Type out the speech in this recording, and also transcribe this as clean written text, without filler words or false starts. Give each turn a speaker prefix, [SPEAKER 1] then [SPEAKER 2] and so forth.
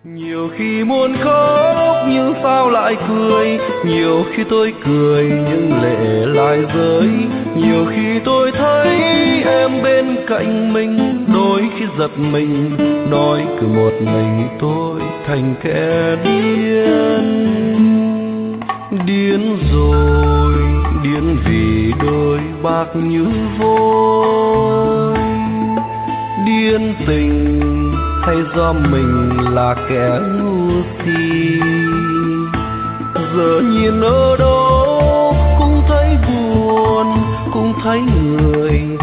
[SPEAKER 1] Nhiều khi muốn khóc nhưng sao lại cười, nhiều khi tôi cười nhưng lệ lại rơi. Nhiều khi tôi thấy em bên cạnh mình, đôi khi giật mình nói cứ một mình tôi thành kẻ điên. Điên rồi, điên vì đôi bạc như vôi. Điên tình hay do mình là kẻ ngu si, giờ nhìn ở đâu cũng thấy buồn, cũng thấy người